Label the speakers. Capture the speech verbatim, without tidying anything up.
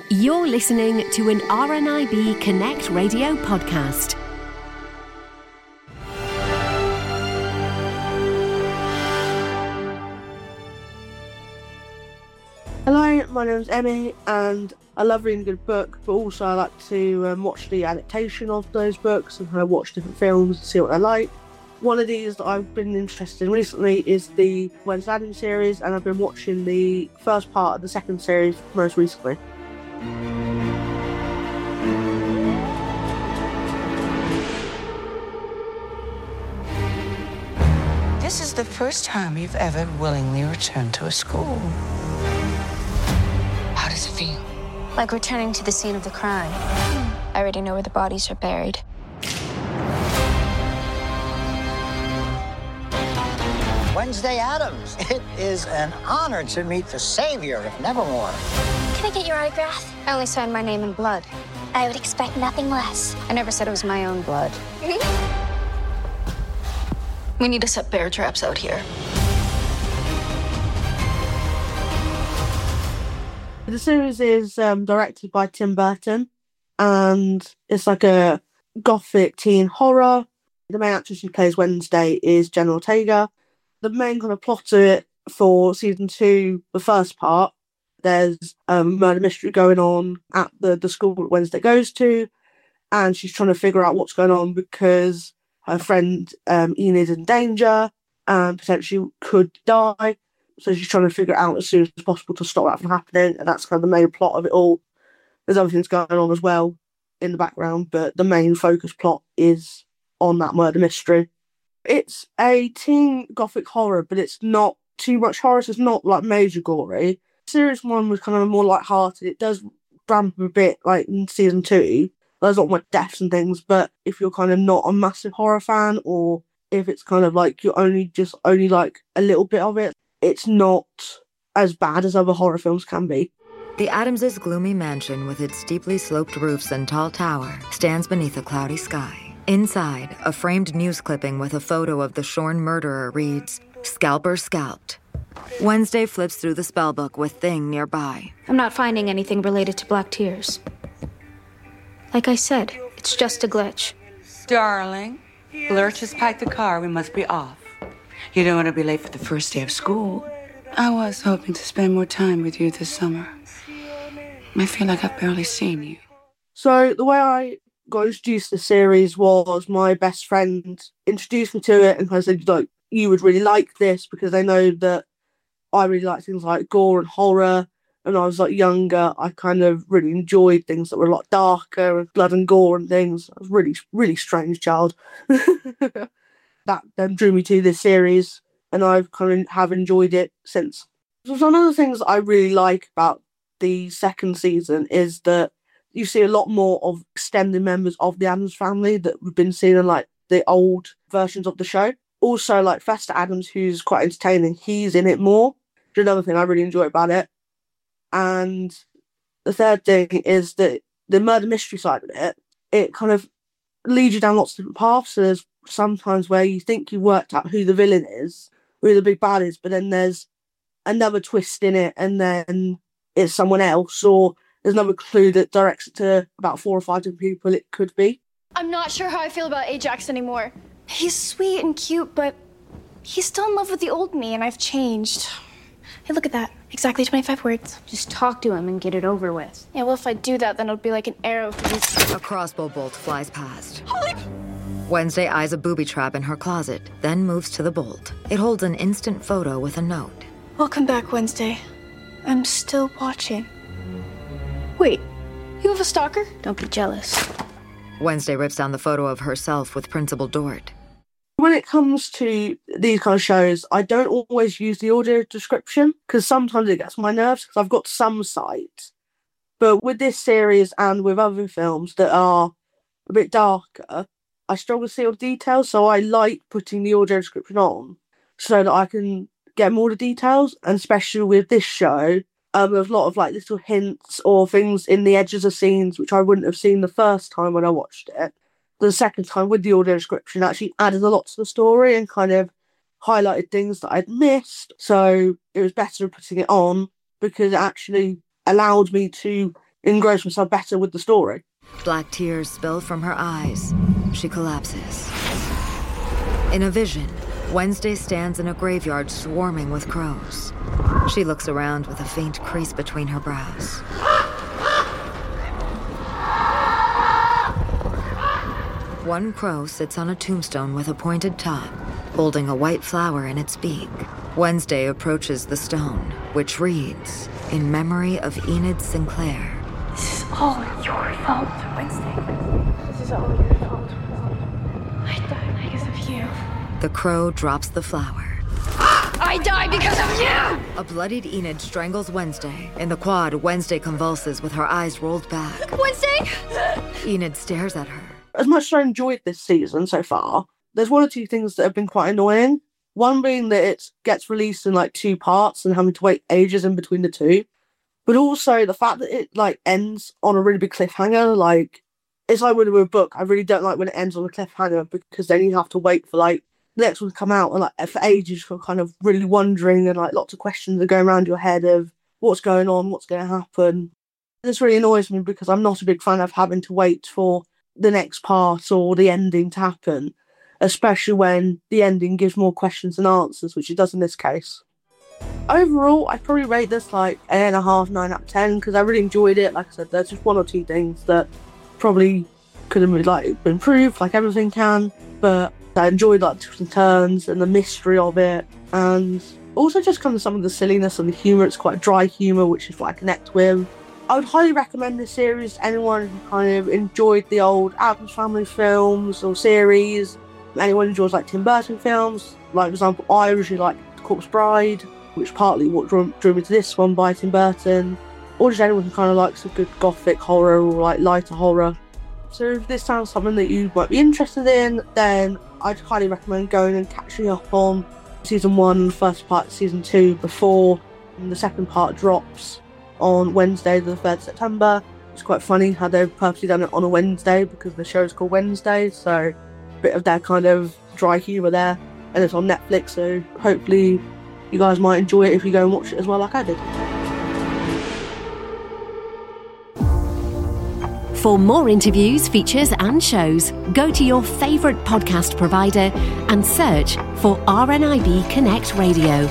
Speaker 1: You're listening to an R N I B Connect radio podcast.
Speaker 2: Hello, my name's Emmy, and I love reading good books, but also I like to um, watch the adaptation of those books and kind of watch different films and see what I like. One of these that I've been interested in recently is the Wednesday Addams series, and I've been watching the first part of the second series most recently.
Speaker 3: This is the first time you've ever willingly returned to a school. How does it feel?
Speaker 4: Like returning to the scene of the crime. I already know where the bodies are buried.
Speaker 5: Wednesday Addams. It is an honor to meet the savior of Nevermore.
Speaker 4: Can I get your autograph? I only signed my name in blood. I would expect nothing less. I never said it was my own blood. We need to set bear traps out here.
Speaker 2: The series is um, directed by Tim Burton, and it's like a gothic teen horror. The main actress who plays Wednesday is Jenna Ortega. The main kind of plot of it for season two, the first part, there's a murder mystery going on at the, the school that Wednesday goes to, and she's trying to figure out what's going on because her friend um, Enid is in danger and potentially could die. So she's trying to figure it out as soon as possible to stop that from happening, and that's kind of the main plot of it all. There's other things going on as well in the background, but the main focus plot is on that murder mystery. It's a teen gothic horror, but it's not too much horror, so it's not like major gory. Series one was kind of more light-hearted. It does ramp up a bit like in season two. There's not much deaths and things, but if you're kind of not a massive horror fan, or if it's kind of like you're only just only like a little bit of it, it's not as bad as other horror films can be.
Speaker 6: The Addams' gloomy mansion with its steeply sloped roofs and tall tower stands beneath a cloudy sky. Inside, a framed news clipping with a photo of the shorn murderer reads, "Scalper scalped." Wednesday flips through the spellbook with Thing nearby.
Speaker 4: I'm not finding anything related to Black Tears. Like I said, it's just a glitch.
Speaker 3: Darling, Lurch has packed the car. We must be off. You don't want to be late for the first day of school. I was hoping to spend more time with you this summer. I feel like I've barely seen you.
Speaker 2: So the way I got introduced to the series was my best friend introduced me to it and kind of said, like, you would really like this, because they know that I really like things like gore and horror. And I was like younger, I kind of really enjoyed things that were a lot darker and blood and gore and things. I was really, really strange child. That then drew me to this series, and I've kind of have enjoyed it since. So one of the things that I really like about the second season is that you see a lot more of extended members of the Addams family that we've been seeing in like the old versions of the show. Also, like Fester Addams, who's quite entertaining, he's in it more. Which is another thing I really enjoy about it. And the third thing is that the murder mystery side of it, it kind of leads you down lots of different paths. So there's sometimes where you think you worked out who the villain is, who the big bad is, but then there's another twist in it, and then it's someone else, or there's another clue that directs it to about four or five different people it could be.
Speaker 7: I'm not sure how I feel about Ajax anymore. He's sweet and cute, but he's still in love with the old me, and I've changed. Hey, look at that. Exactly twenty-five words.
Speaker 4: Just talk to him and get it over with.
Speaker 7: Yeah, well, if I do that, then it'll be like an arrow from his...
Speaker 6: A crossbow bolt flies past.
Speaker 7: Holy...
Speaker 6: Wednesday eyes a booby trap in her closet, then moves to the bolt. It holds an instant photo with a note.
Speaker 7: Welcome back, Wednesday. I'm still watching. Wait, you have a stalker?
Speaker 4: Don't be jealous.
Speaker 6: Wednesday rips down the photo of herself with Principal Dort.
Speaker 2: When it comes to these kind of shows, I don't always use the audio description because sometimes it gets on my nerves because I've got some sight. But with this series and with other films that are a bit darker, I struggle to see all the details, so I like putting the audio description on so that I can get more of the details. And especially with this show, um, there's a lot of like little hints or things in the edges of scenes which I wouldn't have seen the first time when I watched it. The second time with the audio description actually added a lot to the story and kind of highlighted things that I'd missed. So it was better putting it on because it actually allowed me to engross myself better with the story.
Speaker 6: Black tears spill from her eyes. She collapses. In a vision, Wednesday stands in a graveyard swarming with crows. She looks around with a faint crease between her brows. One crow sits on a tombstone with a pointed top, holding a white flower in its beak. Wednesday approaches the stone, which reads, "In memory of Enid Sinclair."
Speaker 7: This is all your fault, Wednesday. This is all your fault. I died because of you.
Speaker 6: The crow drops the flower.
Speaker 7: I died because of you!
Speaker 6: A bloodied Enid strangles Wednesday. In the quad, Wednesday convulses with her eyes rolled back.
Speaker 7: Wednesday!
Speaker 6: Enid stares at her.
Speaker 2: As much as I enjoyed this season so far, there's one or two things that have been quite annoying. One being that it gets released in like two parts and having to wait ages in between the two. But also the fact that it like ends on a really big cliffhanger. Like, it's like with a book. I really don't like when it ends on a cliffhanger because then you have to wait for like the next one to come out, and like for ages you're kind of really wondering, and like lots of questions are going around your head of what's going on, what's going to happen. This really annoys me because I'm not a big fan of having to wait for the next part or the ending to happen, especially when the ending gives more questions than answers, which it does in this case. Overall, I'd probably rate this like eight and a half, nine out of ten, because I really enjoyed it. Like I said, there's just one or two things that probably could have like been improved, like everything can, but I enjoyed like the twists and turns and the mystery of it, and also just kind of some of the silliness and the humour. It's quite dry humour, which is what I connect with. I would highly recommend this series to anyone who kind of enjoyed the old Addams Family films or series. Anyone who enjoys like Tim Burton films, like for example, I usually like The Corpse Bride, which partly what drew, drew me to this one by Tim Burton, or just anyone who kind of likes a good gothic horror or like lighter horror. So if this sounds something that you might be interested in, then I'd highly recommend going and catching up on season one and the first part of season two before the second part drops on Wednesday the third of September. It's quite funny how they've purposely done it on a Wednesday because the show is called Wednesday, so a bit of their kind of dry humour there, and it's on Netflix, so hopefully you guys might enjoy it if you go and watch it as well like I did.
Speaker 1: For more interviews, features and shows, go to your favourite podcast provider and search for R N I B Connect Radio.